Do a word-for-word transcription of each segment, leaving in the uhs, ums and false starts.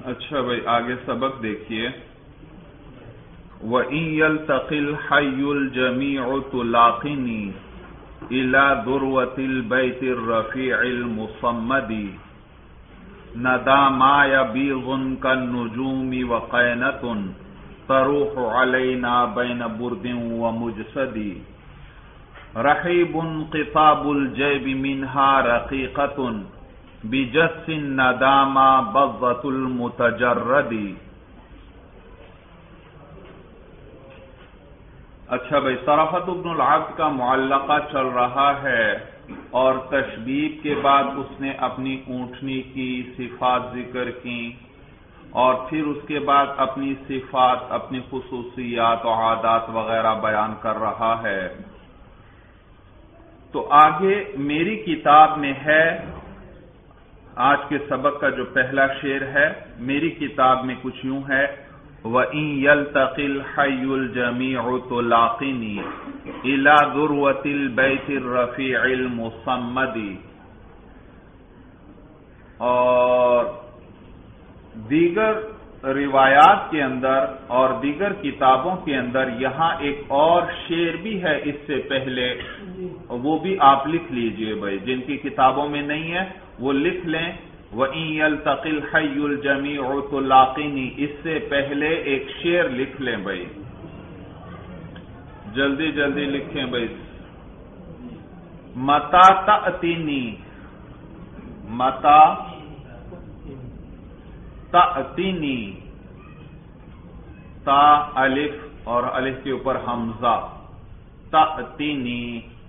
اچھا بھائی آگے سبق دیکھیے. وَإِن يَلْتَقِ الْحَيُّ الْجَمِيعُ تُلَاقِنِي إِلَى ذُرْوَةِ الْبَيْتِ الرَّفِيعِ الْمُصَمَّدِ نَدَى مَا يَبِيضٌ كَالنُّجُومِ وَقَيْنَةٌ تَرُوحُ عَلَيْنَا بَيْنَ بُرْدٍ وَمُجْسَدِ رَحِيبٌ قِطَابُ الْجَيْبِ مِنْهَا رَقِيقَةٌ بِجَسٍّ النَّدَامَى بَضَّةُ الْمُتَجَرَّدِ. اچھا بھائی طرفت ابن العبد کا معلقہ چل رہا ہے اور تشبیب کے بعد اس نے اپنی اونٹنی کی صفات ذکر کی اور پھر اس کے بعد اپنی صفات اپنی خصوصیات و عادات وغیرہ بیان کر رہا ہے. تو آگے میری کتاب میں ہے آج کے سبق کا جو پہلا شعر ہے میری کتاب میں کچھ یوں ہے وَإِن يَلْتَقِ الْحَيُّ الْجَمِيعُ تُلَاقِنِي إِلَى ذُرْوَةِ الْبَيْتِ الرَّفِيعِ الْمُصَمَّدِ. اور دیگر روایات کے اندر اور دیگر کتابوں کے اندر یہاں ایک اور شعر بھی ہے اس سے پہلے، وہ بھی آپ لکھ لیجئے بھائی، جن کی کتابوں میں نہیں ہے وہ لکھ لیں. وَإِن يَلْتَقِ الْحَيُّ الْجَمِيعُ تُلَاقِنِي، اس سے پہلے ایک شعر لکھ لیں بھائی، جلدی جلدی لکھیں بھائی. مَتَى تَأْتِنِي، مَتَى تَأْتِنِي، تا الف اور الف کے اوپر حمزہ، تأتینی.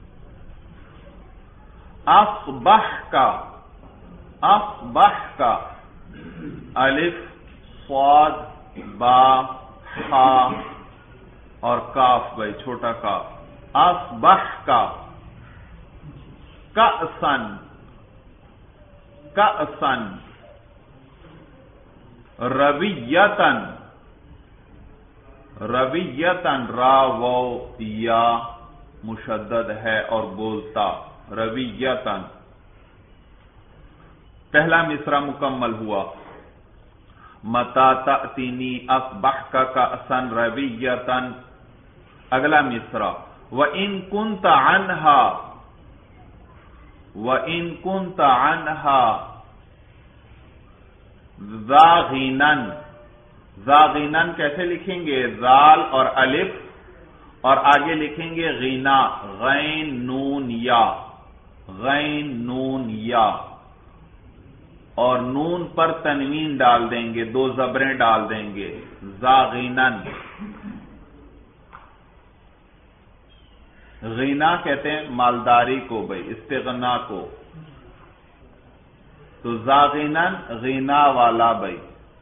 اصبح کا، اصبح کا الف صاد با حا اور کاف بھائی چھوٹا کاف. اصبح کا کأسن، کأسن. رویتن، رویتن را و یا مشدد ہے اور بولتا رویتن. پہلا مصرع مکمل ہوا. مَتَى تَأْتِنِي أَصْبَحْتَ كَأْسًا رَوِيَّةً. اگلا مصرع وَإِن كُنْتَ عَنْهَا، وَإِن كُنْتَ عَنْهَا ذَاغِنًا. ذَاغِنًا کیسے لکھیں گے؟ ذال اور الف اور آگے لکھیں گے غینا، غین نون یا، غین نون یا، اور نون پر تنوین ڈال دیں گے، دو زبریں ڈال دیں گے. ذاغنن. غینا کہتے ہیں مالداری کو بھائی، استغنا کو. تو ذاغنن غینا والا بھائی.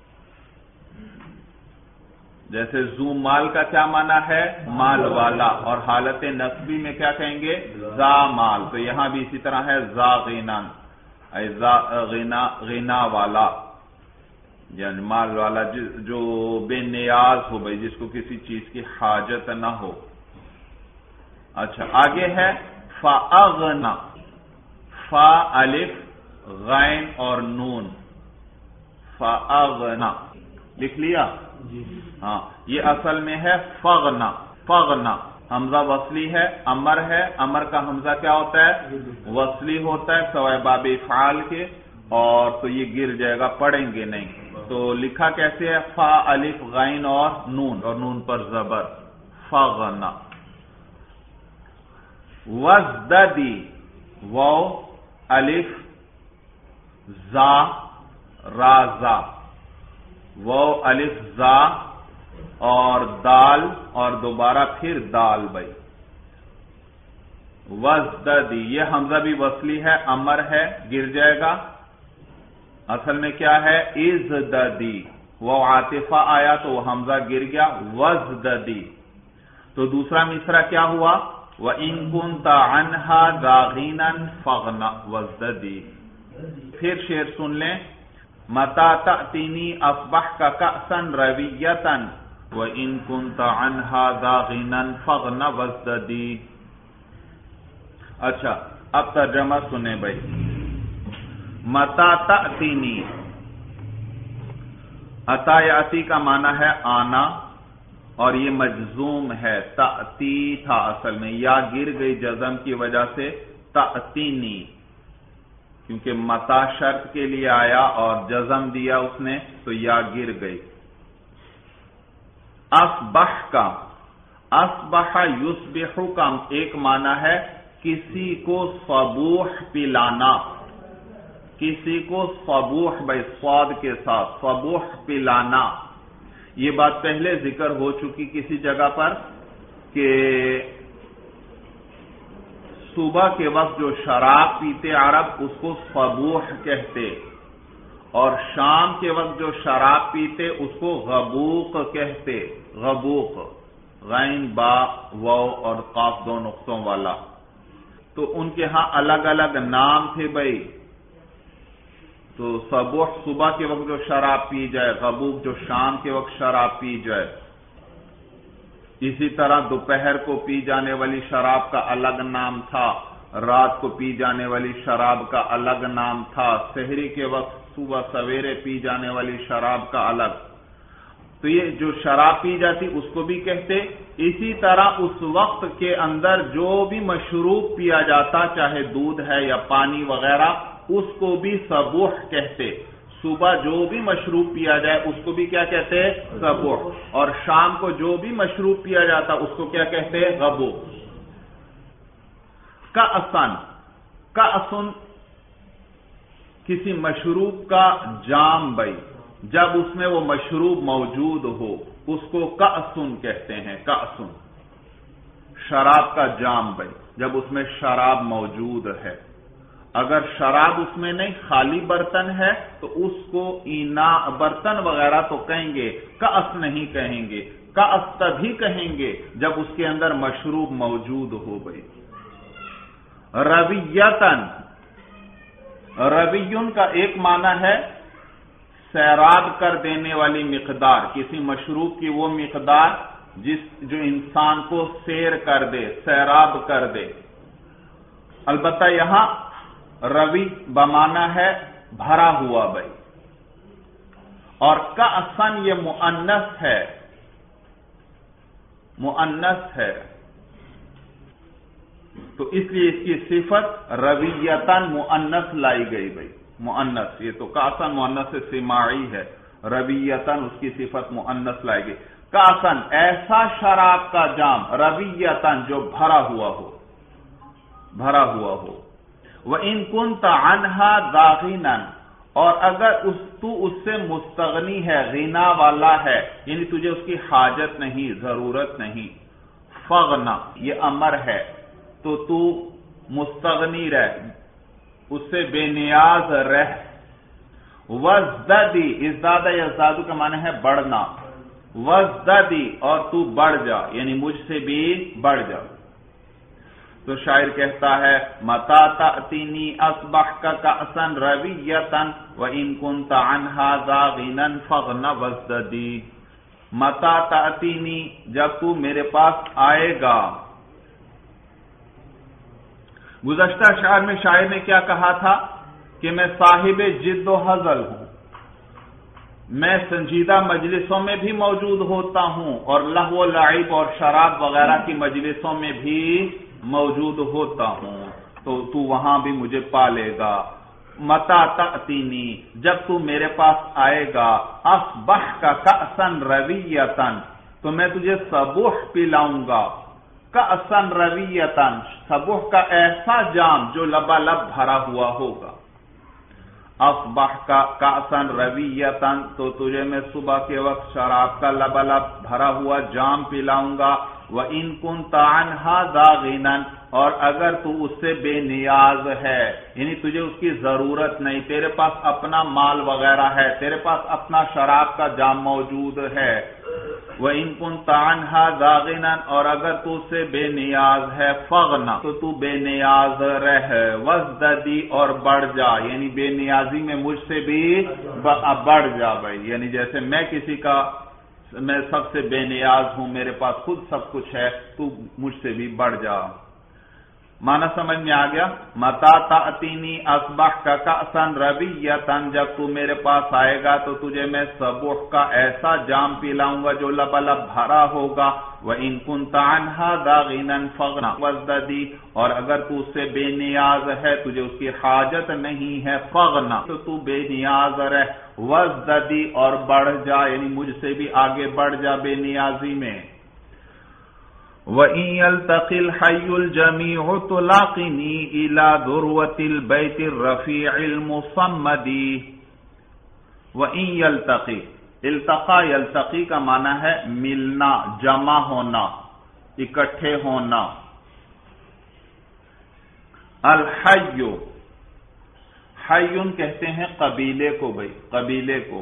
جیسے زو مال کا کیا معنی ہے؟ مال والا. اور حالت نصبی میں کیا کہیں گے؟ ذا مال. تو یہاں بھی اسی طرح ہے ذاغنن، غنا غنا والا یعنی مال والا جو بے نیاز ہو بھائی، جس کو کسی چیز کی حاجت نہ ہو. اچھا آگے ہے فَأَغْنَا. فا الف غین اور نون، فَأَغْنَا لکھ لیا. ہاں یہ اصل میں ہے فغنا، فغنا. حمزہ وصلی ہے، امر ہے، امر کا حمزہ کیا ہوتا ہے؟ وصلی ہوتا ہے سوائے باب افعال کے، اور تو یہ گر جائے گا، پڑھیں گے نہیں. تو لکھا کیسے ہے؟ فا الف غین اور نون، اور نون پر زبر، فغنا. وزددی، واو الف زا رازا، واو الف زا اور دال اور دوبارہ پھر دال بھائی. وزددی، یہ حمزہ بھی وصلی ہے، امر ہے، گر جائے گا. اصل میں کیا ہے؟ ازددی. وہ عاطفہ آیا تو وہ حمزہ گر گیا. وزددی. تو دوسرا مصرع کیا ہوا؟ وَإِن كُنْتَ عَنْهَا ذَاغِنًا فَغْنَ وَازْدَدِي. پھر شعر سن لیں. مَتَى تَأْتِنِي أَصْبَحْتَ كَأْسًا رَوِيَّةً وَإِن كُنْتَ عَنْهَا ذَاغِنًا فَغْنَ وَازْدَدِي. اچھا اب ترجمہ سنیں بھائی. مَتَى تَأْتِنِي، اتا یاتی کا معنی ہے آنا، اور یہ مجزوم ہے، تأتی تھا اصل میں، یا گر گئی جزم کی وجہ سے تأتینی، کیونکہ متا شرط کے لیے آیا اور جزم دیا اس نے تو یا گر گئی۔ اصبح کا، اصبح یصبح کا ایک معنی ہے کسی کو صبوح پلانا، کسی کو صبوح بھائی صاد کے ساتھ صبوح پلانا۔ یہ بات پہلے ذکر ہو چکی کسی جگہ پر کہ صبح کے وقت جو شراب پیتے عرب اس کو صبوح کہتے، اور شام کے وقت جو شراب پیتے اس کو غبوق کہتے، غبوق، غین با واو اور قاف دو نقطوں والا۔ تو ان کے ہاں الگ الگ نام تھے بھائی، تو صبح صبح کے وقت جو شراب پی جائے، غبوق جو شام کے وقت شراب پی جائے۔ اسی طرح دوپہر کو پی جانے والی شراب کا الگ نام تھا، رات کو پی جانے والی شراب کا الگ نام تھا، سحری کے وقت صبح سویرے پی جانے والی شراب کا الگ۔ تو یہ جو شراب پی جاتی اس کو بھی کہتے۔ اسی طرح اس وقت کے اندر جو بھی مشروب پیا جاتا، چاہے دودھ ہے یا پانی وغیرہ، اس کو بھی صبوح کہتے۔ صبح جو بھی مشروب پیا جائے اس کو بھی کیا کہتے ہیں؟ صبوح۔ اور شام کو جو بھی مشروب پیا جاتا اس کو کیا کہتے ہیں؟ غبوق۔ کأسن، کأسن کسی مشروب کا جام بھائی، جب اس میں وہ مشروب موجود ہو اس کو کأسن کہتے ہیں، کأسن۔ شراب کا جام بھائی، جب اس میں شراب موجود ہے۔ اگر شراب اس میں نہیں، خالی برتن ہے تو اس کو اینا برتن وغیرہ تو کہیں گے، کأس نہیں کہیں گے۔ کأس تبھی کہیں گے جب اس کے اندر مشروب موجود ہو بھائی۔ رویتن، رویون کا ایک معنی ہے سیراب کر دینے والی مقدار، کسی مشروب کی وہ مقدار جس جو انسان کو سیر کر دے، سیراب کر دے۔ البتہ یہاں روی بمانا ہے بھرا ہوا بھائی، اور کأسن یہ مؤنث ہے، مؤنث ہے، تو اس لیے اس کی صفت رویتن مؤنث لائی گئی بھائی، مؤنث۔ یہ تو کأسن مؤنث سماعی ہے، رویتن اس کی صفت مؤنث لائی گئی۔ کأسن ایسا شراب کا جام، رویتن جو بھرا ہوا ہو، بھرا ہوا ہو۔ وَإِن كُنْتَ عَنْهَا ذَاغِنًا، اور اگر اس تو اس سے مستغنی ہے، غنا والا ہے، یعنی تجھے اس کی حاجت نہیں، ضرورت نہیں۔ فَغْنَ یہ امر ہے، تو تو مستغنی رہ، اس سے بے نیاز رہ۔ وَازْدَدِ ازداد یزداد کا معنی ہے بڑھنا۔ وَازْدَدِ اور تو بڑھ جا، یعنی مجھ سے بھی بڑھ جا۔ تو شاعر کہتا ہے متا تأتینی اصبحک کأسا رویتا وإن كنت عنها ذاغنا فاغن وازددی۔ متا تأتینی جب تو میرے پاس آئے گا۔ گزشتہ شعر میں شاعر نے کیا کہا تھا کہ میں صاحب جد و ہزل ہوں، میں سنجیدہ مجلسوں میں بھی موجود ہوتا ہوں اور لہو و لعب اور شراب وغیرہ کی مجلسوں میں بھی موجود ہوتا ہوں، تو تو وہاں بھی مجھے پالے گا۔ متا تأتینی جب تو میرے پاس آئے گا، اصبحک کأسا رویتا تو میں تجھے صبوح پلاؤں گا۔ کأسا رویتا صبوح کا ایسا جام جو لبالب بھرا ہوا ہوگا۔ اصبحک کأسا رویتا تو تجھے میں صبح کے وقت شراب کا لبالب بھرا ہوا جام پلاؤں گا۔ وَإِن كُنْتَ عَنْهَا ذَاغِنًا اور اگر تو اس سے بے نیاز ہے، یعنی تجھے اس کی ضرورت نہیں، تیرے پاس اپنا مال وغیرہ ہے، تیرے پاس اپنا شراب کا جام موجود ہے۔ وَإِن كُنْتَ عَنْهَا ذَاغِنًا اور اگر تو اس سے بے نیاز ہے، فَغْنَ تو تو بے نیاز رہ، وَازْدَدِ اور بڑھ جا، یعنی بے نیازی میں مجھ سے بھی بڑھ جا بھائی، یعنی جیسے میں کسی کا میں سب سے بے نیاز ہوں، میرے پاس خود سب کچھ ہے، تو مجھ سے بھی بڑھ جا۔ معنی سمجھ میں آ گیا؟ متا تأتینی اصبح کا کأسن ربیتن، جب تو میرے پاس آئے گا تو تجھے میں صبح کا ایسا جام پلاؤں گا جو لبلب بھرا ہوگا، وَإِن كُنْتَ عَنْهَا دَاغِنًا فَغْنَ وَازْدَدِ، اور اگر تو اس سے بے نیاز ہے، تجھے اس کی حاجت نہیں ہے، فَغْنَ تو تو بے نیاز رہ، وَازْدَدِ اور بڑھ جا، یعنی مجھ سے بھی آگے بڑھ جا بے نیازی میں۔ وَإِن يَلْتَقِ الْحَيُّ الْجَمِيعُ تُلَاقِنِي إِلَى ذُرْوَةِ الْبَيْتِ الرَّفِيعِ الْمُصَمَّدِ۔ وَإِن يَلْتَقِ، التقا یلتقی کا معنی ہے ملنا، جمع ہونا، اکٹھے ہونا۔ الحی، حیٌ کہتے ہیں قبیلے کو، بھائی قبیلے کو۔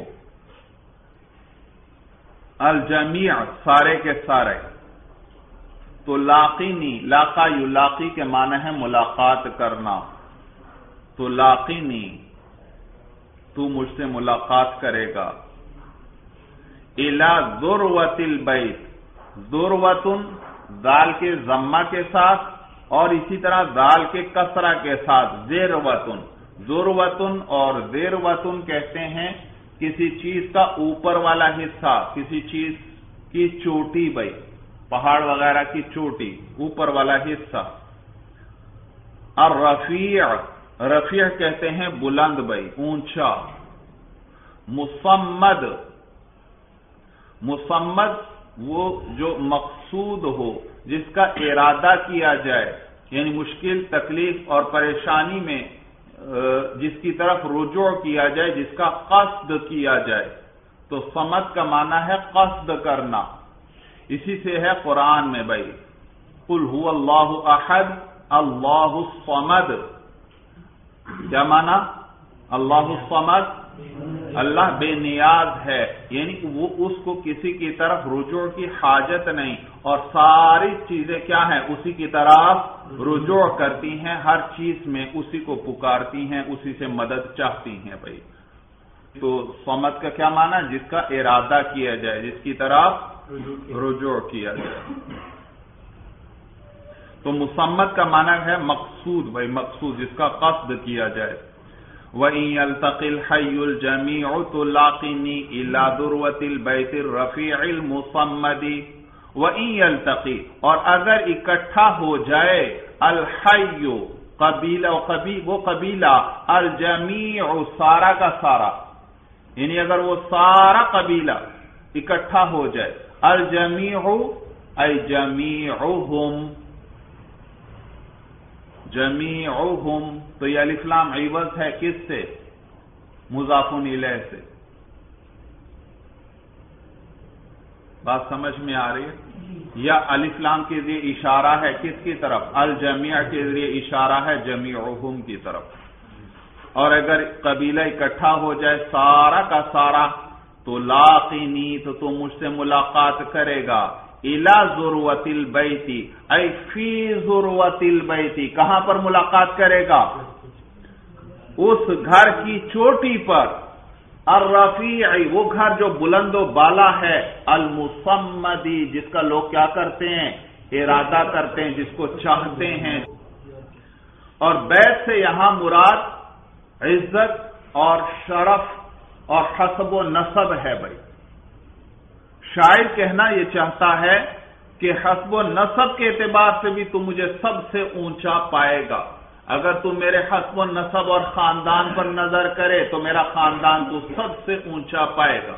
الجمیع سارے کے سارے۔ تو لاقینی، لاقا یلاقی کے معنی ہے ملاقات کرنا، تو لاقینی تو مجھ سے ملاقات کرے گا۔ الی ذروۃ البیت، ذروۃ دال کے ضمہ کے ساتھ اور اسی طرح دال کے کسرہ کے ساتھ ذروۃ، ذروۃ اور ذروۃ کہتے ہیں کسی چیز کا اوپر والا حصہ، کسی چیز کی چوٹی، بھائی پہاڑ وغیرہ کی چوٹی، اوپر والا حصہ۔ الرفیع، رفیع کہتے ہیں بلند، بھائی اونچا۔ مصمد، مصمد وہ جو مقصود ہو، جس کا ارادہ کیا جائے، یعنی مشکل، تکلیف اور پریشانی میں جس کی طرف رجوع کیا جائے، جس کا قصد کیا جائے، تو صمد کا معنی ہے قصد کرنا۔ اسی سے ہے قرآن میں، بھائی قل هو اللہ احد اللہ الصمد، کیا معنی؟ اللہ الصمد، اللہ بے نیاز ہے، یعنی وہ اس کو کسی کی طرف رجوع کی حاجت نہیں، اور ساری چیزیں کیا ہیں؟ اسی کی طرف رجوع کرتی ہیں، ہر چیز میں اسی کو پکارتی ہیں، اسی سے مدد چاہتی ہیں۔ بھائی تو صمد کا کیا معنی؟ جس کا ارادہ کیا جائے، جس کی طرف رجوع کیا جائے۔ تو مصمد کا معنی ہے مقصود، بھائی مقصود جس کا قصد کیا جائے۔ وَإِن يَلْتَقِ الْحَيُّ الْجَمِيعُ تُلَاقِنِي إِلَى ذُرْوَةِ الْبَيْتِ الرَّفِيعِ الْمُصَمَّدِ۔ وَإِن يَلْتَقِ، اور اگر اکٹھا ہو جائے، الحی قبیلہ، وہ قبیلہ، الجمیع سارا کا سارا، یعنی اگر وہ سارا قبیلہ اکٹھا ہو جائے، الجمیع ای جمیعہم، جمیعہم، تو یہ الف لام عوض ہے کس سے؟ مضاف الیہ سے۔ بات سمجھ میں آ رہی ہے؟ یا الف لام کے ذریعے اشارہ ہے کس کی طرف؟ الجمیع کے ذریعے اشارہ ہے جمیعہم کی طرف۔ اور اگر قبیلہ اکٹھا ہو جائے سارا کا سارا، تو لاقینی تو تو مجھ سے ملاقات کرے گا، الی ذروۃ البیت ای فی ذروۃ البیت، کہاں پر ملاقات کرے گا؟ اس گھر کی چوٹی پر، الرفیع وہ گھر جو بلند و بالا ہے، المصمدی جس کا لوگ کیا کرتے ہیں؟ ارادہ کرتے ہیں، جس کو چاہتے ہیں۔ اور بیت سے یہاں مراد عزت اور شرف اور حسب و نسب ہے۔ بھائی شاعر کہنا یہ چاہتا ہے کہ حسب و نسب کے اعتبار سے بھی تو مجھے سب سے اونچا پائے گا، اگر تو میرے حسب و نسب اور خاندان پر نظر کرے تو میرا خاندان تو سب سے اونچا پائے گا۔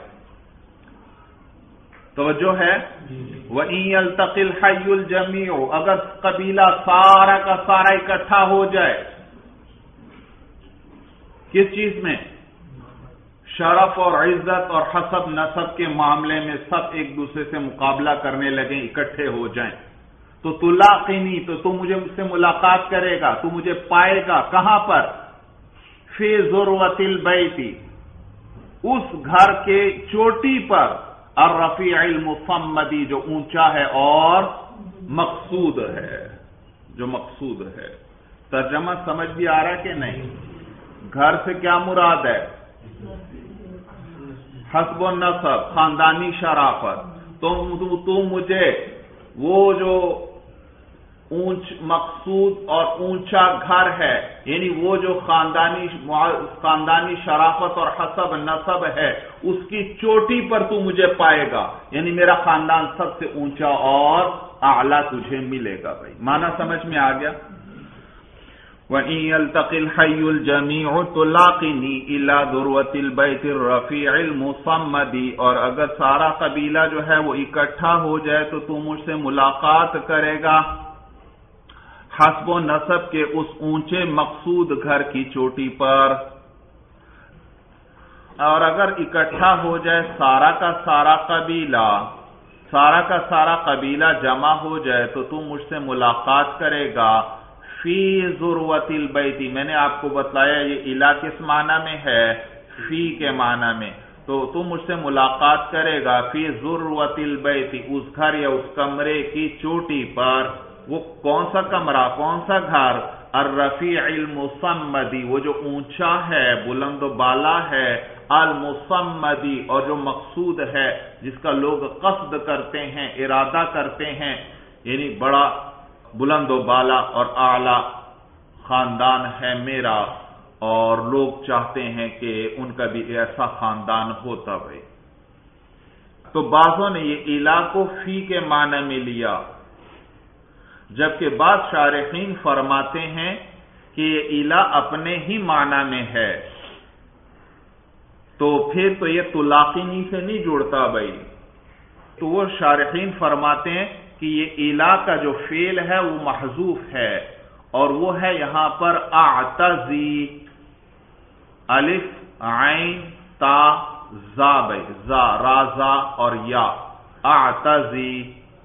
توجہ ہے؟ وَإِن يَلْتَقِ الْحَيُّ الْجَمِيعُ، اگر قبیلہ سارا کا سارا اکٹھا ہو جائے، کس چیز میں؟ شرف اور عزت اور حسب نسب کے معاملے میں سب ایک دوسرے سے مقابلہ کرنے لگیں، اکٹھے ہو جائیں، تو تلاقینی تو تو مجھے مجھ سے ملاقات کرے گا، تو مجھے پائے گا، کہاں پر؟ فی ذروۃ البیت، اس گھر کے چوٹی پر، الرفیع المصمدی جو اونچا ہے اور مقصود ہے، جو مقصود ہے۔ ترجمہ سمجھ بھی آ رہا ہے کہ نہیں؟ گھر سے کیا مراد ہے؟ حسب و نسب، خاندانی شرافت۔ تو تو مجھے وہ جو اونچ مقصود اور اونچا گھر ہے، یعنی وہ جو خاندانی خاندانی شرافت اور حسب نسب ہے اس کی چوٹی پر تو مجھے پائے گا، یعنی میرا خاندان سب سے اونچا اور اعلیٰ تجھے ملے گا۔ بھائی معنی سمجھ میں آ گیا؟ وَإِن يَلْتَقِ الْحَيُّ الْجَمِيعُ تُلَاقِنِي إِلَى ذُرْوَةِ الْبَيْتِ الرَّفِيعِ الْمُصَمَّدِ، اور اگر سارا قبیلہ جو ہے وہ اکٹھا ہو جائے تو تو مجھ سے ملاقات کرے گا حسب و نسب کے اس اونچے مقصود گھر کی چوٹی پر، اور اگر اکٹھا ہو جائے سارا کا سارا قبیلہ سارا کا سارا قبیلہ جمع ہو جائے تو تو مجھ سے ملاقات کرے گا فی ذروۃ البیت۔ میں نے آپ کو بتلایا یہ الہ کس معنی میں ہے؟ فی کے معنی میں، تو تو مجھ سے ملاقات کرے گا فی ذروۃ البیت، اس گھر یا اس کمرے کی چوٹی پر۔ وہ کون سا کمرہ، کون سا گھر؟ الرفیع المصمدی، وہ جو اونچا ہے، بلند و بالا ہے، المصمدی، اور جو مقصود ہے، جس کا لوگ قصد کرتے ہیں، ارادہ کرتے ہیں، یعنی بڑا بلند و بالا اور اعلی خاندان ہے میرا، اور لوگ چاہتے ہیں کہ ان کا بھی ایسا خاندان ہوتا۔ بھائی تو بعضوں نے یہ الہ کو فی کے معنی میں لیا، جبکہ بعض شارحین فرماتے ہیں کہ یہ الہ اپنے ہی معنی میں ہے، تو پھر تو یہ تلاقینی سے نہیں جڑتا۔ بھائی تو وہ شارحین فرماتے ہیں کہ یہ الہ کا جو فعل ہے وہ محذوف ہے، اور وہ ہے یہاں پر اعتزی، الف عین تا زا، بھائی زا رازا اور یا اعتزی،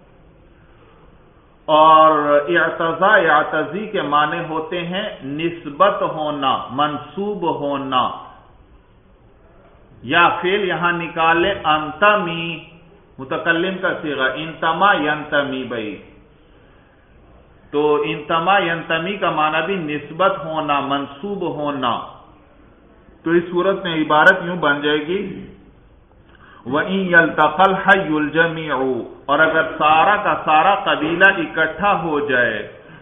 اور اعتزا اعتزی کے معنی ہوتے ہیں نسبت ہونا، منسوب ہونا، یا فعل یہاں نکالے انتمی، متکلم کا صیغہ انتما ینتمی۔ بھائی تو انتما ینتمی کا معنی بھی نسبت ہونا، منسوب ہونا، تو اس صورت میں عبارت یوں بن جائے گی وَإِن يَلْتَقَ الْحَيُّ الْجَمِيعُ، اور اگر سارا کا سارا قبیلہ اکٹھا ہو جائے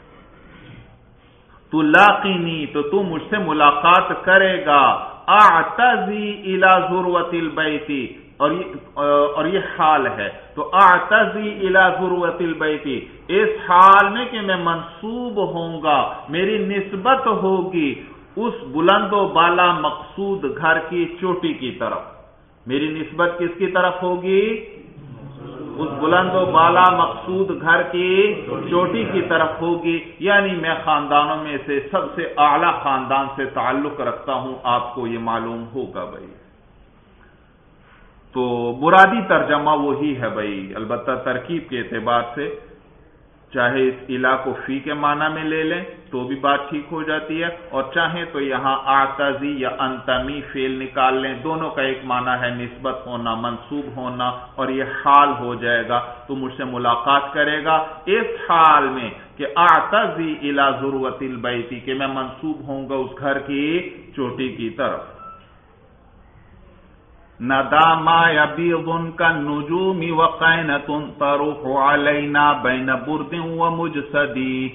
تُلَاقِنِي، تو تو مجھ سے ملاقات کرے گا اعتزی الی ذروۃ البیت، اور یہ اور یہ حال ہے، تو اعتزی الی ذروۃ البیت، اس حال میں کہ میں منسوب ہوں گا، میری نسبت ہوگی اس بلند و بالا مقصود گھر کی چوٹی کی طرف۔ میری نسبت کس کی طرف ہوگی؟ اس بلند و بالا مقصود گھر کی چوٹی کی طرف ہوگی، یعنی میں خاندانوں میں سے سب سے اعلی خاندان سے تعلق رکھتا ہوں، آپ کو یہ معلوم ہوگا۔ بھائی تو مرادی ترجمہ وہی ہے بھائی، البتہ ترکیب کے اعتبار سے چاہے اس الہ کو فی کے معنی میں لے لیں تو بھی بات ٹھیک ہو جاتی ہے، اور چاہیں تو یہاں اعتزی یا انتمی فعل نکال لیں، دونوں کا ایک معنی ہے نسبت ہونا، منسوب ہونا، اور یہ حال ہو جائے گا، تو مجھ سے ملاقات کرے گا اس حال میں کہ اعتزی الی ذروۃ البیت، کہ میں منسوب ہوں گا اس گھر کی چوٹی کی طرف۔ ندا ما یبیض کالنجوم وقینۃ تروح علینا بین برد ومجسد،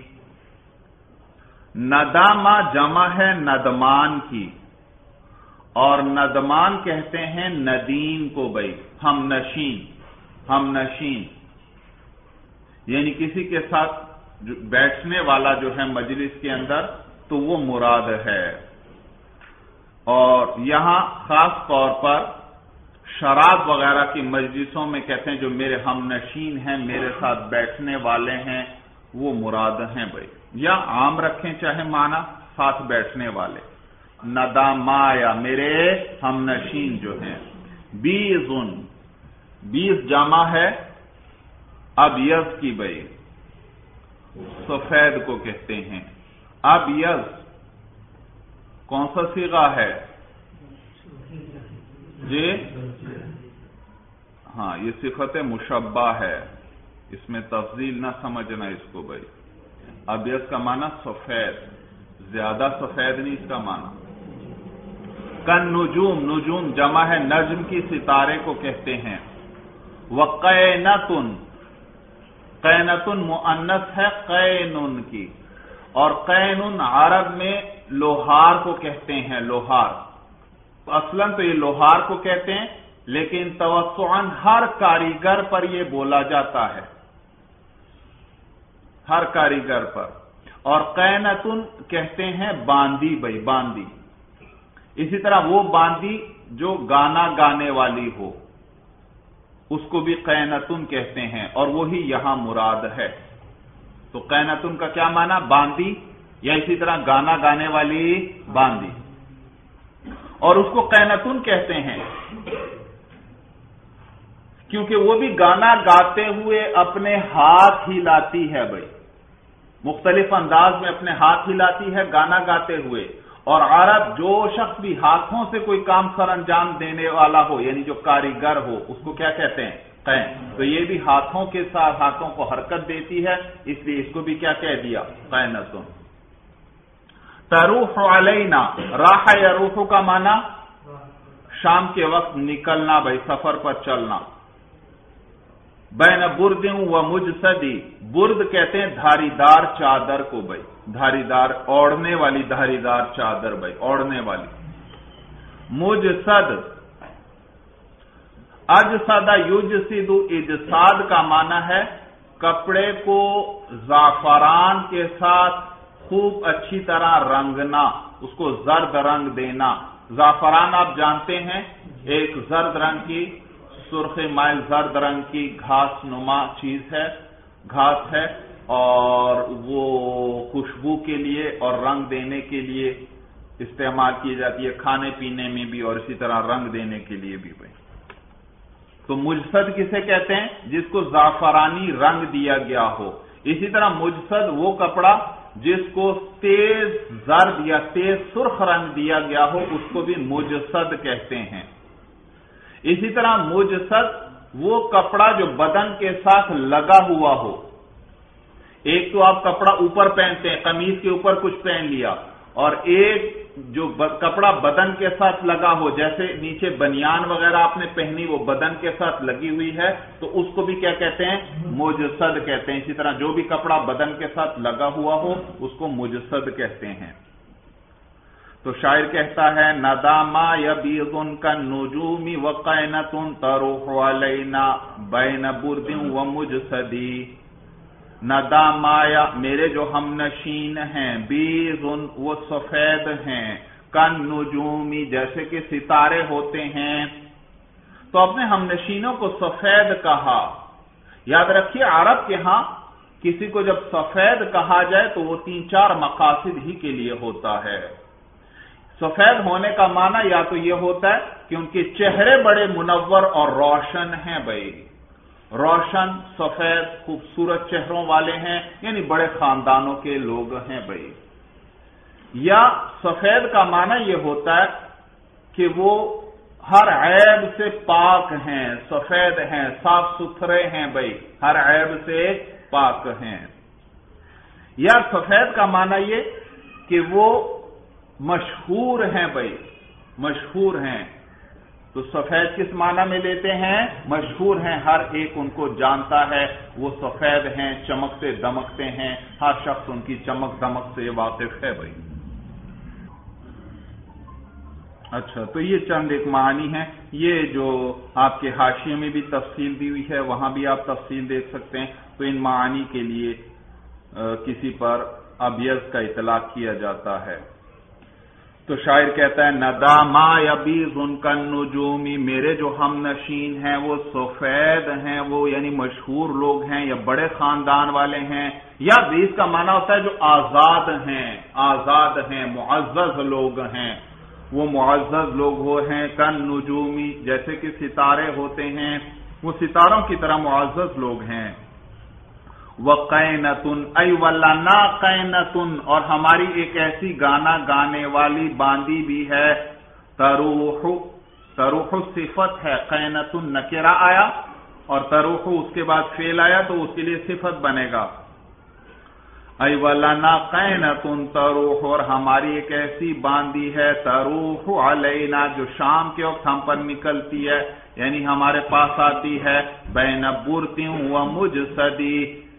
ندامہ جمع ہے ندمان کی، اور ندمان کہتے ہیں ندیم کو بھائی، ہم نشین، ہم نشین یعنی کسی کے ساتھ بیٹھنے والا جو ہے مجلس کے اندر، تو وہ مراد ہے۔ اور یہاں خاص طور پر شراب وغیرہ کی مجلسوں میں کہتے ہیں جو میرے ہم نشین ہیں، میرے ساتھ بیٹھنے والے ہیں، وہ مراد ہیں بھائی، یا عام رکھیں چاہے معنی ساتھ بیٹھنے والے۔ ندامہ یا میرے ہم نشین جو ہیں۔ بیزن، بیز جمع ہے ابیض کی بھائی، سفید کو کہتے ہیں ابیض، کون سا صیغہ ہے جی؟ ہاں یہ صفت مشبہ ہے، اس میں تفضیل نہ سمجھنا اس کو بھائی۔ ابیض کا معنی سفید، زیادہ سفید نہیں اس کا معنی۔ کن نجوم، نجوم جمع ہے نجم کی، ستارے کو کہتے ہیں۔ وقینۃ، قینتن مؤنث ہے قینن کی، اور قینن عرب میں لوہار کو کہتے ہیں، لوہار اصلاً تو یہ لوہار کو کہتے ہیں، لیکن توسعاً ہر کاریگر پر یہ بولا جاتا ہے، ہر کاریگر پر۔ اور قینتن کہتے ہیں باندی، بھائی باندی، اسی طرح وہ باندی جو گانا گانے والی ہو اس کو بھی قینتن کہتے ہیں، اور وہی یہاں مراد ہے۔ تو قینتن کا کیا معنی؟ باندی، یا اسی طرح گانا گانے والی باندی، اور اس کو قینتن کہتے ہیں کیونکہ وہ بھی گانا گاتے ہوئے اپنے ہاتھ ہلاتی ہے، بھائی مختلف انداز میں اپنے ہاتھ ہلاتی ہے گانا گاتے ہوئے۔ اور عرب جو شخص بھی ہاتھوں سے کوئی کام سر انجام دینے والا ہو، یعنی جو کاریگر ہو، اس کو کیا کہتے ہیں؟ قین۔ تو یہ بھی ہاتھوں کے ساتھ ہاتھوں کو حرکت دیتی ہے، اس لیے اس کو بھی کیا کہہ دیا؟ قینتن۔ تروح علینا، راح یروح کا معنی شام کے وقت نکلنا، بھائی سفر پر چلنا۔ بین برد و مجسدی، برد کہتے ہیں دھاری دار چادر کو، بھائی دھاری دار، اوڑھنے والی دھاری دار چادر، بھائی اوڑھنے والی۔ مجسد، اجسد یجسد، اجساد کا معنی ہے کپڑے کو زعفران کے ساتھ خوب اچھی طرح رنگنا، اس کو زرد رنگ دینا۔ زعفران آپ جانتے ہیں ایک زرد رنگ کی، سرخ مائل زرد رنگ کی گھاس نما چیز ہے، گھاس ہے، اور وہ خوشبو کے لیے اور رنگ دینے کے لیے استعمال کی جاتی ہے، کھانے پینے میں بھی اور اسی طرح رنگ دینے کے لیے بھی۔ بھائی تو مجسد کسے کہتے ہیں؟ جس کو زعفرانی رنگ دیا گیا ہو۔ اسی طرح مجسد وہ کپڑا جس کو تیز زرد یا تیز سرخ رنگ دیا گیا ہو، اس کو بھی مجسد کہتے ہیں۔ اسی طرح مجسد وہ کپڑا جو بدن کے ساتھ لگا ہوا ہو۔ ایک تو آپ کپڑا اوپر پہنتے ہیں، قمیض کے اوپر کچھ پہن لیا، اور ایک جو کپڑا بدن کے ساتھ لگا ہو، جیسے نیچے بنیان وغیرہ آپ نے پہنی، وہ بدن کے ساتھ لگی ہوئی ہے، تو اس کو بھی کیا کہتے ہیں؟ مجسد کہتے ہیں۔ اسی طرح جو بھی کپڑا بدن کے ساتھ لگا ہوا ہو اس کو مجسد کہتے ہیں۔ تو شاعر کہتا ہے ندامہ یبیض کالنجوم وقینۃ تروح علینا بین برد ومجسدی۔ ندامایا، میرے جو ہم نشین ہیں، بیض وہ سفید ہیں، کالنجوم جیسے کہ ستارے ہوتے ہیں۔ تو اپنے ہم نشینوں کو سفید کہا۔ یاد رکھیے عرب کے ہاں کسی کو جب سفید کہا جائے تو وہ تین چار مقاصد ہی کے لیے ہوتا ہے۔ سفید ہونے کا معنی یا تو یہ ہوتا ہے کہ ان کے چہرے بڑے منور اور روشن ہیں، بھائی روشن سفید خوبصورت چہروں والے ہیں، یعنی بڑے خاندانوں کے لوگ ہیں، بھائی۔ یا سفید کا معنی یہ ہوتا ہے کہ وہ ہر عیب سے پاک ہیں، سفید ہیں، صاف ستھرے ہیں، بھائی ہر عیب سے پاک ہیں۔ یا سفید کا معنی یہ کہ وہ مشہور ہیں، بھائی مشہور ہیں۔ تو سفید کس معنی میں لیتے ہیں؟ مشہور ہیں، ہر ایک ان کو جانتا ہے، وہ سفید ہیں، چمکتے دمکتے ہیں، ہر شخص ان کی چمک دمک سے واقف ہے، بھائی۔ اچھا، تو یہ چند ایک معانی ہیں، یہ جو آپ کے حاشیے میں بھی تفصیل دی ہوئی ہے وہاں بھی آپ تفصیل دیکھ سکتے ہیں۔ تو ان معانی کے لیے کسی پر ابیض کا اطلاق کیا جاتا ہے۔ تو شاعر کہتا ہے ندامہ یبیض کالنجوم، میرے جو ہم نشین ہیں وہ سفید ہیں، وہ یعنی مشہور لوگ ہیں یا بڑے خاندان والے ہیں۔ یا بیض کا معنی ہوتا ہے جو آزاد ہیں، آزاد ہیں، معزز لوگ ہیں، وہ معزز لوگ وہ ہیں، کالنجوم جیسے کہ ستارے ہوتے ہیں، وہ ستاروں کی طرح معزز لوگ ہیں۔ وقینۃ ای ولنا قینۃ، اور ہماری ایک ایسی گانا گانے والی باندی بھی ہے۔ تروح، تروح صفت ہے، قینۃ نکرہ آیا اور تروح اس کے بعد فعل آیا تو اس کے لیے صفت بنے گا۔ ای ولنا قینۃ تروح، اور ہماری ایک ایسی باندی ہے، تروح علینا جو شام کے وقت ہم پر نکلتی ہے، یعنی ہمارے پاس آتی ہے، بین برد و مجسدی،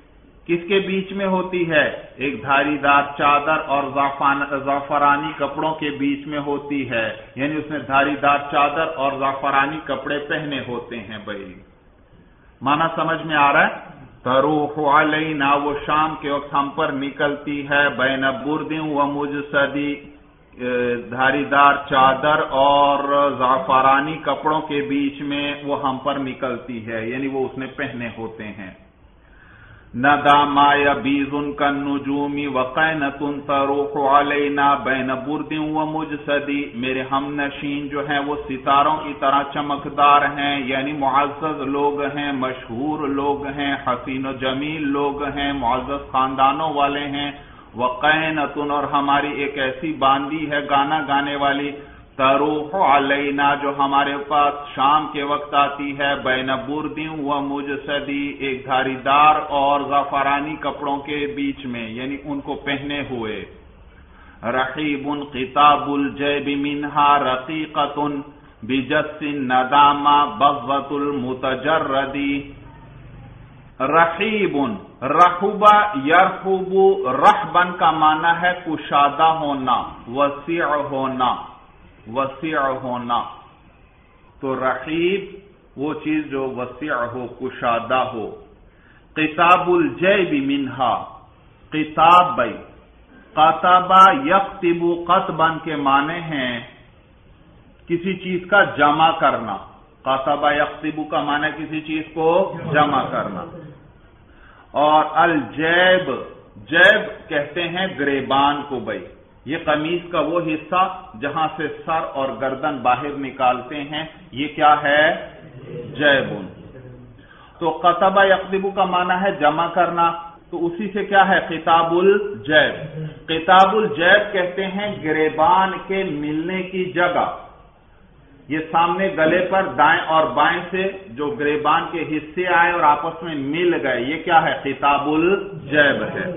کس کے بیچ میں ہوتی ہے؟ ایک دھاری دار چادر اور زعفرانی کپڑوں کے بیچ میں ہوتی ہے، یعنی اس نے دھاری دار چادر اور زعفرانی کپڑے پہنے ہوتے ہیں۔ بھائی معنی سمجھ میں آ رہا ہے؟ تروح علینا، وہ شام کے وقت ہم پر نکلتی ہے، بین برد و مجسدی، دھاری دار چادر اور زعفرانی کپڑوں کے بیچ میں وہ ہم پر نکلتی ہے، یعنی وہ اس نے پہنے ہوتے ہیں۔ نداما یبیض کالنجوم وقینۃ تروح علینا بین برد و مجسدی، میرے ہم نشین جو ہیں وہ ستاروں کی طرح چمکدار ہیں، یعنی معزز لوگ ہیں، مشہور لوگ ہیں، حسین و جمیل لوگ ہیں، معزز خاندانوں والے ہیں۔ وقینۃ، اور ہماری ایک ایسی باندی ہے گانا گانے والی، تروح علینا، جو ہمارے پاس شام کے وقت آتی ہے، بین برد و مجسدی، ایک دھاری دار اور زعفرانی کپڑوں کے بیچ میں، یعنی ان کو پہنے ہوئے۔ رحیب قطاب الجیب منہا رقیقۃ بجس ندامہ بغضۃ المتجردی۔ رحیب، رحبا یرحب، رحبن کا معنی ہے کشادہ ہونا، وسیع ہونا، وسیع ہونا۔ تو رحیب وہ چیز جو وسیع ہو، کشادہ ہو۔ قطاب الجیب منہا، قطاب بھائی قطبہ یکتب قطبن کے معنی ہیں کسی چیز کا جمع کرنا۔ قطبہ یکتب کا معنی کسی چیز کو جمع کرنا۔ اور الجیب، جیب کہتے ہیں گریبان کو بھائی، یہ قمیض کا وہ حصہ جہاں سے سر اور گردن باہر نکالتے ہیں، یہ کیا ہے؟ جیب۔ تو قطبہ یقتب کا معنی ہے جمع کرنا، تو اسی سے کیا ہے؟ قطاب الجیب۔ قطاب الجیب کہتے ہیں گریبان کے ملنے کی جگہ، یہ سامنے گلے پر دائیں اور بائیں سے جو گریبان کے حصے آئے اور آپس میں مل گئے، یہ کیا ہے؟ قطاب الجیب ہے۔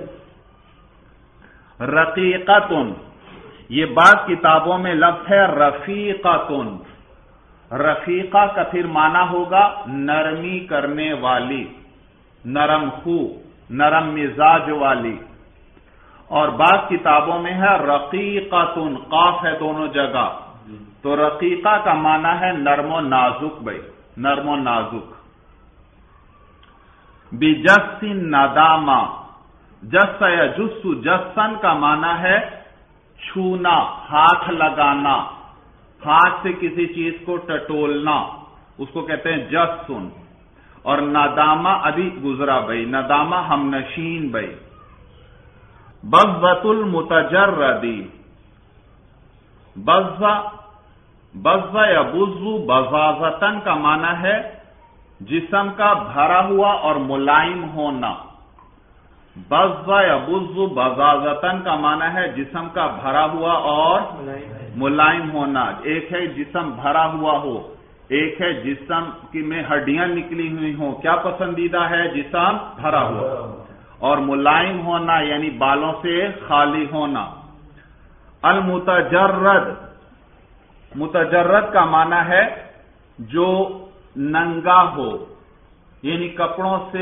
رقیقتن، یہ بعض کتابوں میں لفظ ہے رفیقتن۔ رفیقہ کا پھر معنی ہوگا نرمی کرنے والی، نرم خو، نرم مزاج والی۔ اور بعض کتابوں میں ہے رقیقتن، قاف ہے دونوں جگہ، تو رقیقہ کا معنی ہے نرم و نازک بھائی، نرم و نازک۔ بجس ندامہ، جس یا جس، جسن کا معنی ہے چھونا، ہاتھ لگانا، ہاتھ سے کسی چیز کو ٹٹولنا، اس کو کہتے ہیں جسن۔ اور ندامہ ابھی گزرا بھائی، ندامہ ہم نشین بھائی۔ بغضۃ المتجردی، بغض، بغض یا بزو بغاضتن کا معنی ہے جسم کا بھرا ہوا اور ملائم ہونا۔ بغض یا بزو بغاضتن کا معنی ہے جسم کا بھرا ہوا اور ملائم ہونا۔ ایک ہے جسم بھرا ہوا ہو، ایک ہے جسم کی میں ہڈیاں نکلی ہوئی ہوں، کیا پسندیدہ ہے؟ جسم بھرا ہوا اور ملائم ہونا، یعنی بالوں سے خالی ہونا۔ المتجرد، متجرد کا معنی ہے جو ننگا ہو، یعنی کپڑوں سے،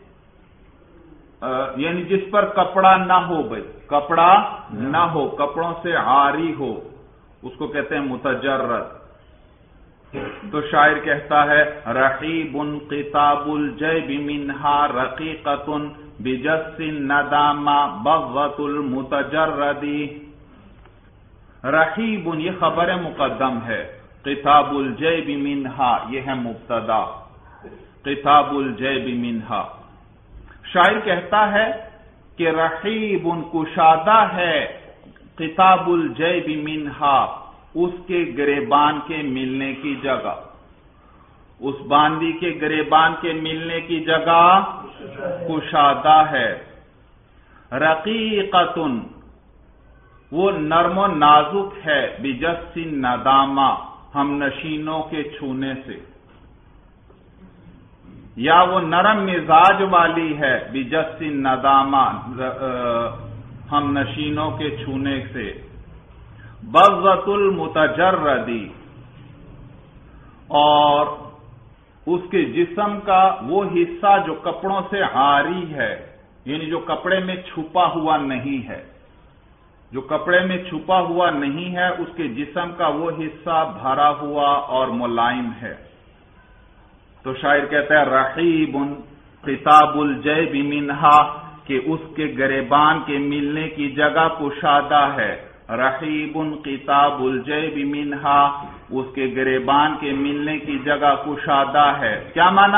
یعنی جس پر کپڑا نہ ہو بھائی، کپڑا نہ ہو، کپڑوں سے عاری ہو، اس کو کہتے ہیں متجرد۔ تو شاعر کہتا ہے رحیب قطاب الجیب منہا رقیقۃ بجس ندامہ بغضۃ المتجردی۔ رحیب یہ خبر مقدم ہے، قطاب الجیب منہا یہ ہے مبتدا، قطاب الجیب منہا۔ شاعر کہتا ہے کہ رحیب کشادہ ہے، قطاب الجیب منہا اس کے گریبان کے ملنے کی جگہ، اس باندی کے گریبان کے ملنے کی جگہ کشادہ ہے۔ رقیقتن وہ نرم و نازک ہے، بجس ندامہ ہم نشینوں کے چھونے سے، یا وہ نرم مزاج والی ہے، بجس ندامہ ہم نشینوں کے چھونے سے۔ بغضۃ المتجردی، اور اس کے جسم کا وہ حصہ جو کپڑوں سے عاری ہے، یعنی جو کپڑے میں چھپا ہوا نہیں ہے، جو کپڑے میں چھپا ہوا نہیں ہے اس کے جسم کا وہ حصہ بھرا ہوا اور ملائم ہے۔ تو شاعر کہتا ہے رحیب قطاب الجیب منہا، کہ اس کے گریبان کے ملنے کی جگہ کشادہ ہے۔ رحیب قطاب الجیب منہا، اس کے گریبان کے ملنے کی جگہ کشادہ ہے۔ کیا معنی؟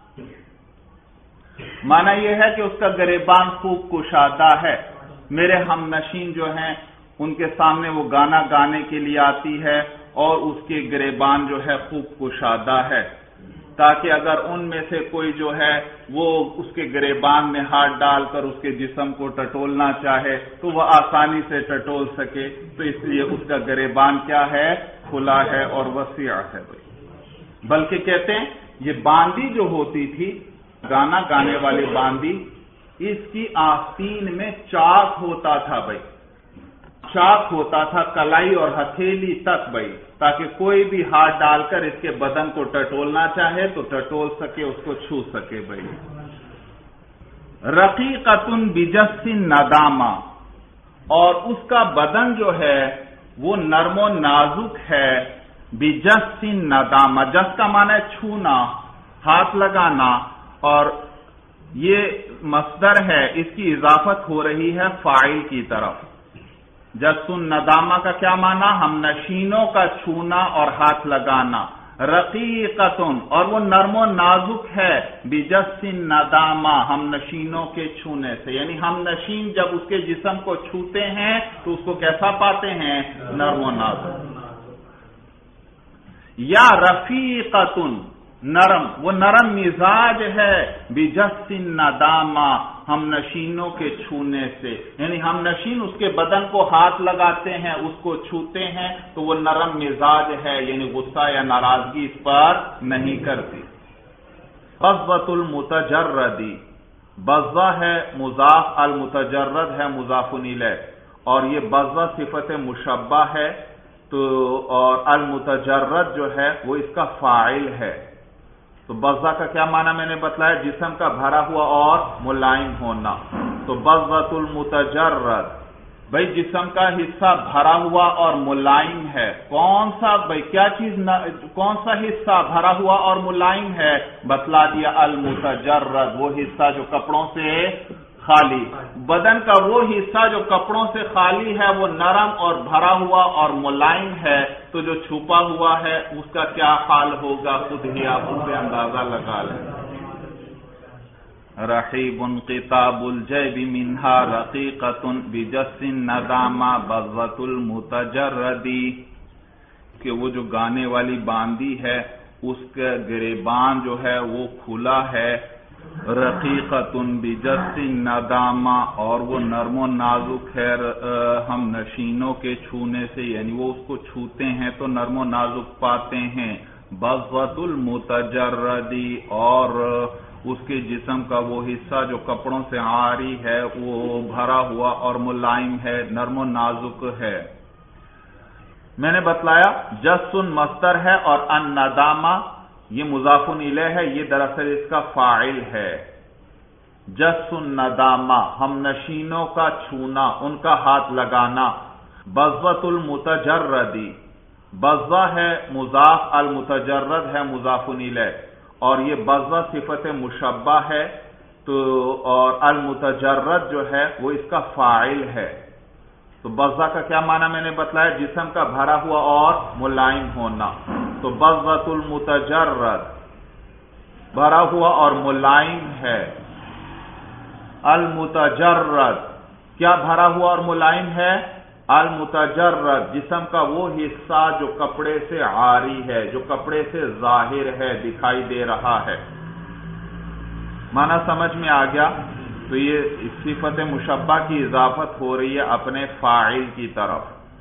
معنی یہ ہے کہ اس کا گریبان خوب کشادہ ہے۔ میرے ہم نشین جو ہیں ان کے سامنے وہ گانا گانے کے لیے آتی ہے اور اس کے گریبان جو ہے خوب کشادہ ہے، تاکہ اگر ان میں سے کوئی جو ہے وہ اس کے گریبان میں ہاتھ ڈال کر اس کے جسم کو ٹٹولنا چاہے تو وہ آسانی سے ٹٹول سکے، تو اس لیے اس کا گریبان کیا ہے؟ کھلا ہے اور وسیع ہے۔ بلکہ کہتے ہیں یہ باندی جو ہوتی تھی، گانا گانے والی باندی، اس کی آستین میں چاک ہوتا تھا بھائی، چاک ہوتا تھا کلائی اور ہتھیلی تک بھائی، تاکہ کوئی بھی ہاتھ ڈال کر اس کے بدن کو ٹٹولنا چاہے تو ٹٹول سکے، اس کو چھو سکے بھائی۔ رقیقۃ بجس ندامہ، اور اس کا بدن جو ہے وہ نرم و نازک ہے، بجس ندامہ، جس کا معنی ہے چھونا، ہاتھ لگانا، اور یہ مصدر ہے، اس کی اضافت ہو رہی ہے فاعل کی طرف۔ جس ندامہ کا کیا معنی؟ ہم نشینوں کا چھونا اور ہاتھ لگانا۔ رقیقتن، اور وہ نرم و نازک ہے، بجس ندامہ، ہم نشینوں کے چھونے سے، یعنی ہم نشین جب اس کے جسم کو چھوتے ہیں تو اس کو کیسا پاتے ہیں؟ نرم و نازک۔ یا رفیقتن، نرم، وہ نرم مزاج ہے، بجس ندامہ، ہم نشینوں کے چھونے سے، یعنی ہم نشین اس کے بدن کو ہاتھ لگاتے ہیں، اس کو چھوتے ہیں تو وہ نرم مزاج ہے، یعنی غصہ یا ناراضگی اس پر نہیں کرتی۔ بضۃ المتجردی، بضہ ہے مضاف، المتجرد ہے مضاف الیہ، اور یہ بضہ صفت مشبہ ہے، تو اور المتجرد جو ہے وہ اس کا فاعل ہے۔ تو بضہ کا کیا معنی میں نے بتلایا؟ جسم کا بھرا ہوا اور ملائم ہونا۔ تو بضۃ المتجرد، بھائی جسم کا حصہ بھرا ہوا اور ملائم ہے۔ کون سا بھائی کیا چیز کون سا حصہ بھرا ہوا اور ملائم ہے؟ بتلا دیا المتجرد، وہ حصہ جو کپڑوں سے خالی، بدن کا وہ حصہ جو کپڑوں سے خالی ہے وہ نرم اور بھرا ہوا اور ملائم ہے، تو جو چھپا ہوا ہے اس کا کیا حال ہوگا خود ہی آپ اس سے اندازہ لگا لیں۔ رحیب قطاب الجیب منہا، رقیقۃ بجس ندامہ، بضۃ المتجردی، کہ وہ جو گانے والی باندی ہے اس کا گریبان جو ہے وہ کھلا ہے، رقیقۃ بجس ندامہ، اور وہ نرم و نازک ہے ہم نشینوں کے چھونے سے، یعنی وہ اس کو چھوتے ہیں تو نرم و نازک پاتے ہیں۔ بضۃ المتجردی، اور اس کے جسم کا وہ حصہ جو کپڑوں سے عاری ہے وہ بھرا ہوا اور ملائم ہے، نرم و نازک ہے۔ میں نے بتلایا جسن مصدر ہے اور الندامہ یہ مضاف الیہ ہے، یہ دراصل اس کا فاعل ہے۔ جس الندامہ، ہم نشینوں کا چھونا، ان کا ہاتھ لگانا۔ بضۃ المتجردی، بضہ ہے مضاف، المتجرد ہے مضاف الیہ، اور یہ بضہ صفت مشبہ ہے، تو اور المتجرد جو ہے وہ اس کا فاعل ہے۔ تو بضہ کا کیا معنی میں نے بتلایا؟ جسم کا بھرا ہوا اور ملائم ہونا۔ تو بضۃ المتجرد بھرا ہوا اور ملائم ہے۔ المتجرد کیا بھرا ہوا اور ملائم ہے؟ المتجرد جسم کا وہ حصہ جو کپڑے سے عاری ہے، جو کپڑے سے ظاہر ہے، دکھائی دے رہا ہے۔ معنی سمجھ میں آ گیا؟ تو یہ صفت مشبہ کی اضافت ہو رہی ہے اپنے فاعل کی طرف۔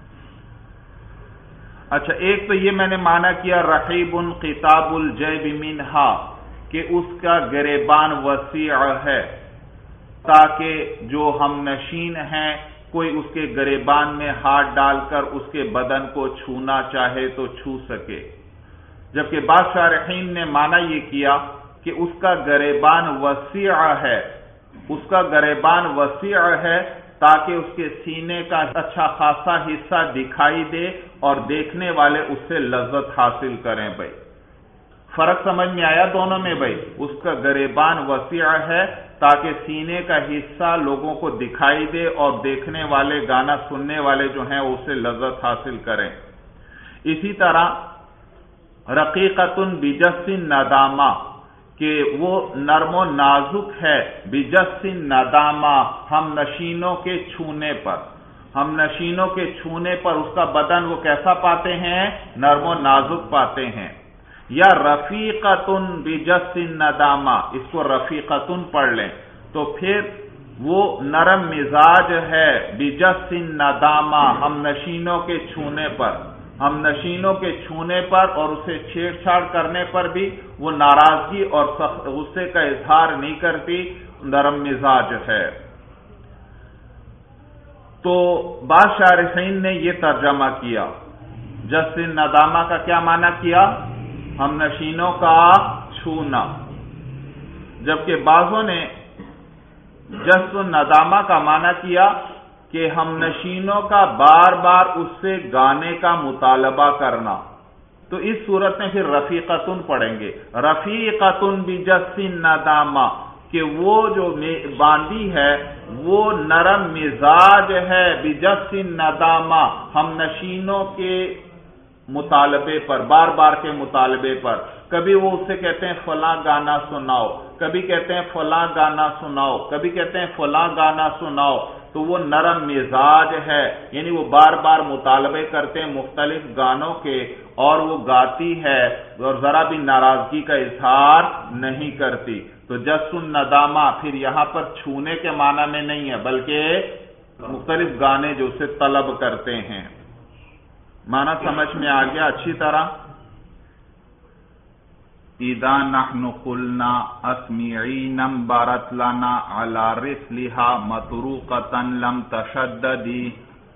اچھا، ایک تو یہ میں نے معنی کیا رحیب قطاب الجیب منہا، کہ اس کا گریبان وسیع ہے تاکہ جو ہم نشین ہیں کوئی اس کے گریبان میں ہاتھ ڈال کر اس کے بدن کو چھونا چاہے تو چھو سکے، جبکہ بعض شارحین نے معنی یہ کیا کہ اس کا گریبان وسیع ہے اس کا گریبان وسیع ہے تاکہ اس کے سینے کا اچھا خاصا حصہ دکھائی دے اور دیکھنے والے اس سے لذت حاصل کریں بھائی. فرق سمجھ میں آیا دونوں میں بھائی؟ اس کا گریبان وسیع ہے تاکہ سینے کا حصہ لوگوں کو دکھائی دے اور دیکھنے والے گانا سننے والے جو ہیں اس سے لذت حاصل کریں. اسی طرح رقیقۃ بجس ندامہ کہ وہ نرم و نازک ہے بجس ندامہ ہم نشینوں کے چھونے پر. ہم نشینوں کے چھونے پر اس کا بدن وہ کیسا پاتے ہیں؟ نرم و نازک پاتے ہیں. یا رفیقۃ بجس ندامہ، اس کو رفیقۃ پڑھ لیں تو پھر وہ نرم مزاج ہے بجس ندامہ ہم نشینوں کے چھونے پر. ہم نشینوں کے چھونے پر اور اسے چھیڑ چھاڑ کرنے پر بھی وہ ناراضگی اور غصے کا اظہار نہیں کرتی، نرم مزاج ہے. تو بعض شارحین نے یہ ترجمہ کیا، جس ندامہ کا کیا معنی کیا؟ ہم نشینوں کا چھونا. جبکہ بعضوں نے جس ندامہ کا معنی کیا کہ ہم نشینوں کا بار بار اس سے گانے کا مطالبہ کرنا. تو اس صورت میں پھر رفیقتن پڑھیں گے. رفیقتن بجس ندامہ کہ وہ جو باندی ہے وہ نرم مزاج ہے بجس ندامہ ہم نشینوں کے مطالبے پر، بار بار کے مطالبے پر. کبھی وہ اسے کہتے ہیں فلاں گانا سناؤ، کبھی کہتے ہیں فلاں گانا سناؤ، کبھی کہتے ہیں فلاں گانا سناؤ. تو وہ نرم مزاج ہے، یعنی وہ بار بار مطالبے کرتے ہیں مختلف گانوں کے اور وہ گاتی ہے اور ذرا بھی ناراضگی کا اظہار نہیں کرتی. تو جس الندامہ پھر یہاں پر چھونے کے معنی میں نہیں ہے بلکہ مختلف گانے جو اسے طلب کرتے ہیں. معنی سمجھ میں آ گیا اچھی طرح؟ اذا نحن قلنا اسمعین انبرت لنا علی رسلها مطروقۃ لم تشددی.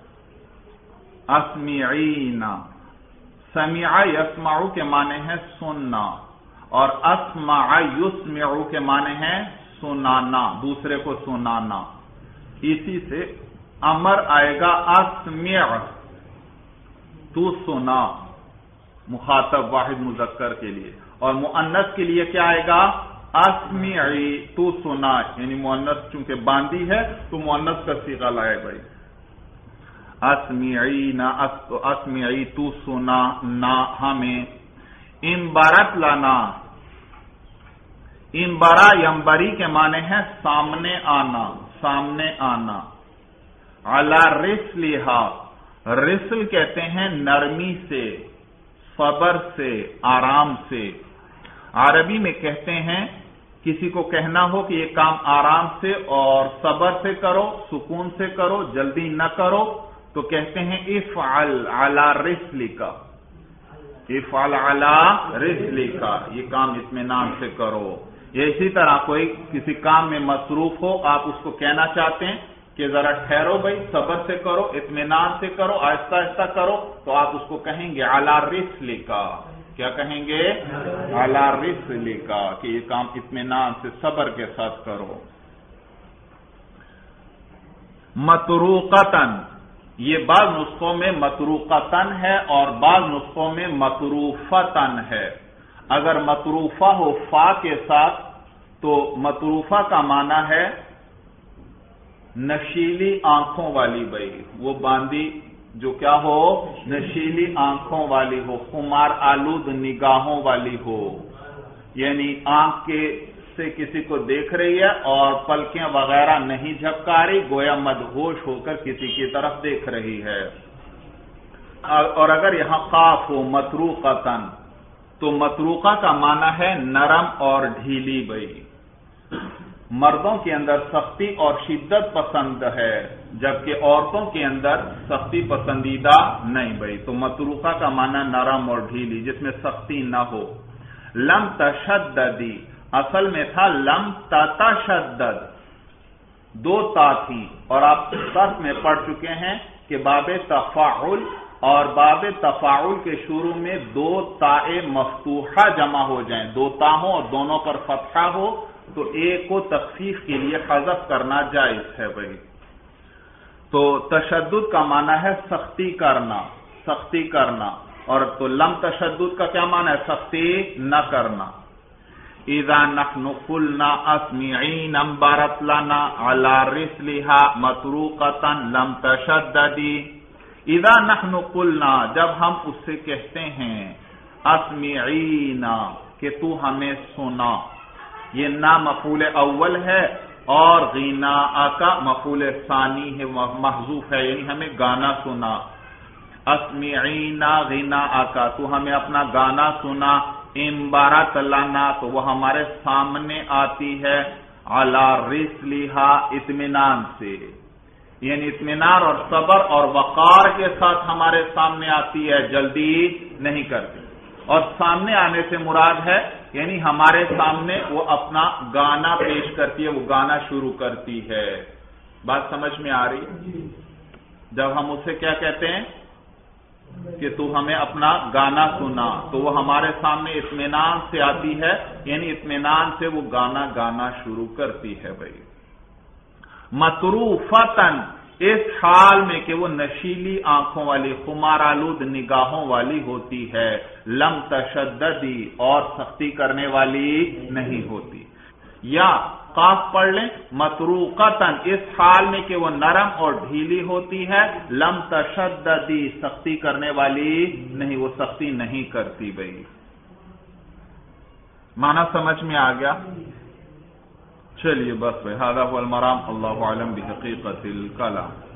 اسمعین، سمع یسمع کے معنی ہے سننا اور اسمع یسمع کے معنی ہے سنانا، دوسرے کو سنانا. اسی سے امر آئے گا اسمع تو سنا، مخاطب واحد مذکر کے لیے، اور مؤنث کے لیے کیا آئے گا؟ اسمعی تو سنا، یعنی مؤنث چونکہ باندی ہے تو مؤنث کا صیغہ لائے بھائی. اسمعی نہ اسمعی تو سنا نہ ہمیں. انبرت لنا، انبرا ینبری کے معنی ہے سامنے آنا، سامنے آنا. علی رسلہا، رسل کہتے ہیں نرمی سے، صبر سے، آرام سے. عربی میں کہتے ہیں کسی کو کہنا ہو کہ یہ کام آرام سے اور صبر سے کرو، سکون سے کرو، جلدی نہ کرو، تو کہتے ہیں افعل علی رسلک، افعل علی رسلک، یہ کام اطمینان سے کرو. یہ اسی طرح کوئی کسی کام میں مصروف ہو، آپ اس کو کہنا چاہتے ہیں کہ ذرا ٹھہرو بھائی، صبر سے کرو، اطمینان سے کرو، آہستہ آہستہ کرو، تو آپ اس کو کہیں گے علی رسلک. کیا کہیں گے؟ علی رسلک، کہ یہ کام اطمینان سے صبر کے ساتھ کرو. مطروقتن، یہ بعض نسخوں میں مطروقتن ہے اور بعض نسخوں میں مطروفتن ہے. اگر مطروفہ ہو فا کے ساتھ تو مطروفہ کا معنی ہے نشیلی آنکھوں والی بھائی، وہ باندی جو کیا ہو؟ نشیلی آنکھوں والی ہو، خمار آلود نگاہوں والی ہو، یعنی آنکھ کے سے کسی کو دیکھ رہی ہے اور پلکیں وغیرہ نہیں جھپکا رہی، گویا مدہوش ہو کر کسی کی طرف دیکھ رہی ہے. اور اگر یہاں قاف ہو مطروقتن تو مطروقہ کا معنی ہے نرم اور ڈھیلی بھائی. مردوں کے اندر سختی اور شدت پسند ہے جبکہ عورتوں کے اندر سختی پسندیدہ نہیں بھائی. تو مطروقہ کا معنی نرم اور ڈھیلی جس میں سختی نہ ہو. لم تشددی اصل میں تھا لم تتشدد، دو تا تھی اور آپ سب میں پڑھ چکے ہیں کہ باب تفاعل اور باب تفاعل کے شروع میں دو تائے مفتوحہ جمع ہو جائیں، دو تا ہوں اور دونوں پر فتحہ ہو تو ایک کو تخفیف کے لیے حذف کرنا جائز ہے بھائی. تو تشدد کا معنی ہے سختی کرنا، سختی کرنا، اور تو لم تشدد کا کیا معنی ہے؟ سختی نہ کرنا. اذا نحن قلنا اسمعین انبرت لنا علی رسلها مطروقتا لم تشددی. اذا نحن قلنا، جب ہم اس سے کہتے ہیں اسمعین کہ تو ہمیں سنا، یہ نا مفعول اول ہے اور غناء کا مفعول ثانی ہے، محذوف ہے، یعنی ہمیں گانا سنا. اسمعینا غناء کا، تو ہمیں اپنا گانا سنا. انبرت لنا، تو وہ ہمارے سامنے آتی ہے. علی رسلہا، اطمینان سے، یعنی اطمینان اور صبر اور وقار کے ساتھ ہمارے سامنے آتی ہے، جلدی نہیں کرتی. اور سامنے آنے سے مراد ہے یعنی ہمارے سامنے وہ اپنا گانا پیش کرتی ہے، وہ گانا شروع کرتی ہے. بات سمجھ میں آ رہی ہے؟ جب ہم اسے کیا کہتے ہیں کہ تو ہمیں اپنا گانا سنا، تو وہ ہمارے سامنے اطمینان سے آتی ہے، یعنی اطمینان سے وہ گانا گانا شروع کرتی ہے بھائی. مطروفتن، اس حال میں کہ وہ نشیلی آنکھوں والی، خمار آلود نگاہوں والی ہوتی ہے. لم تشددی، اور سختی کرنے والی نہیں ہوتی. یا قاف پڑھ لیں، مطروقتن، اس حال میں کہ وہ نرم اور ڈھیلی ہوتی ہے. لم تشددی، سختی کرنے والی نہیں، وہ سختی نہیں کرتی بھائی. معنی سمجھ میں آ گیا؟ چلیے بس بھائی، ھذا ھو المرام، اللہ اعلم بحقیقت الکلام.